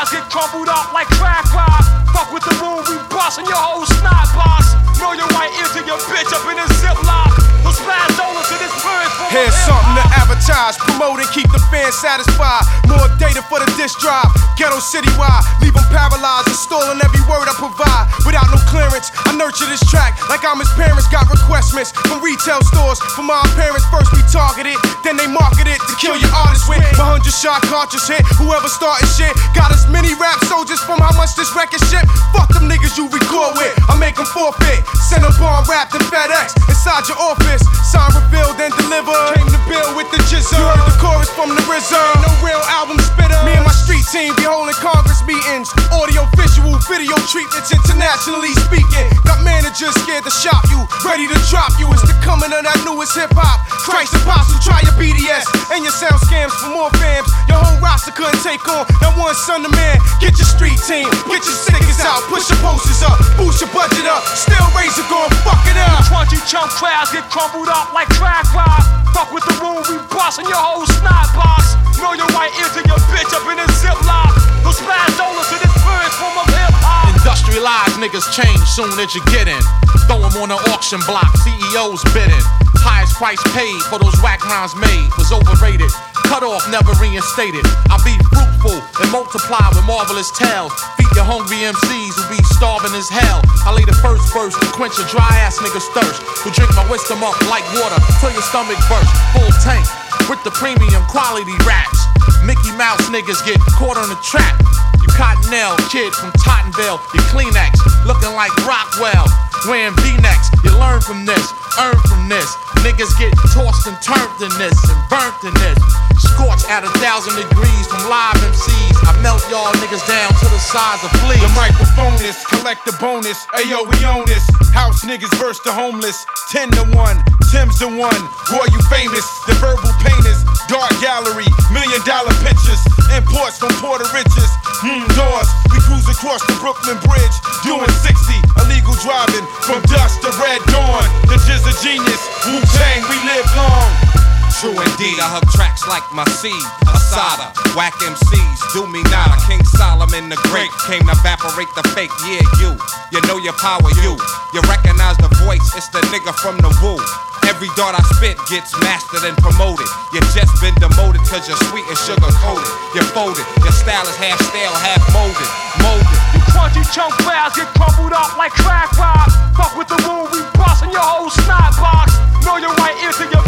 crowds get crumbled up like crack rock. Fuck with the rule, we bustin' your whole snot box. Know your right ear to your bitch up in a ziplock. We'll splash over to this bird. Here's something to advertise, promote and keep the fans satisfied. More data for the disc drive, ghetto citywide. Leave them paralyzed, installing every word I provide. Without no clearance, I nurture this track like I'm his parents. Got requestments from retail stores. From our parents, first we target it, then they market it to kill your artist with. My 100-shot cartridge hit, whoever started shit. Got as many rap soldiers from how much this record ship. Fuck them niggas you record with, I make them forfeit. Send them bomb wrapped in FedEx inside your office. Sign revealed and delivered. Came to build with the jizzle. You heard the chorus from the RZA. Ain't no real album spitter. Me and my street team be holding Congress meetings. Audio, visual, video treatments, internationally speaking. Got managers scared to shop you, ready to drop you. It's the coming of that newest hip hop. Christ apostle, try your BDS and your sound scams for more fams. Your whole roster couldn't take on that one son of man. Get your street team, get your stickers out, push your posters up, boost your budget up. Still Razor gon' fuck it up. Crunchy chunk crowds get crumbled up like crack rock. Fuck with the rule, we bustin' your whole snot box. Know your right ear to your bitch up in a ziplock. We'll splash over to this bird form of hip hop. Industrialized niggas change soon as you get in. Throw 'em on the auction block, CEOs bidding. Highest price paid for those whack rounds made was overrated. Cut off, never reinstated. I'll be fruitful and multiply with marvelous tales. Feed your hungry MCs who be starving as hell. I lay the first verse to quench a dry ass nigga's thirst. Who drink my wisdom up like water till your stomach burst. Full tank with the premium quality raps. Mickey Mouse niggas get caught on the trap. You Cottonelle kid from Tottenville, you Kleenex looking like Rockwell. Wearing V-necks, you learn from this, earn from this. Niggas get tossed and turned in this and burnt in this. Scorched at 1,000 degrees from live MCs. I melt y'all niggas down to the size of fleas. The microphone is, collect the bonus. Ayo, we own this. House niggas verse the homeless. 10 to 1, Tim's the one. Boy, you famous. The verbal painters, dark gallery, $1 million pictures. Imports from Puerto Riches. Doors. We cruise across the Brooklyn Bridge, doing 60. Illegal driving from dusk to red dawn. The Jizz a genius. Wu-Tang, we live long. True indeed, I hug tracks like my seed, Asada. Whack MCs, do me nada. King Solomon the Great came to evaporate the fake. Yeah, you know your power, you recognize the voice, it's the nigga from the woo. Every dart I spit gets mastered and promoted. You just been demoted cause you're sweet and sugar coated. You're folded, your style is half stale, half molded. You crunchy chunk crowds get crumbled up like crack rock. Fuck with the rule, we bustin' your whole snot box. Know your right ear to your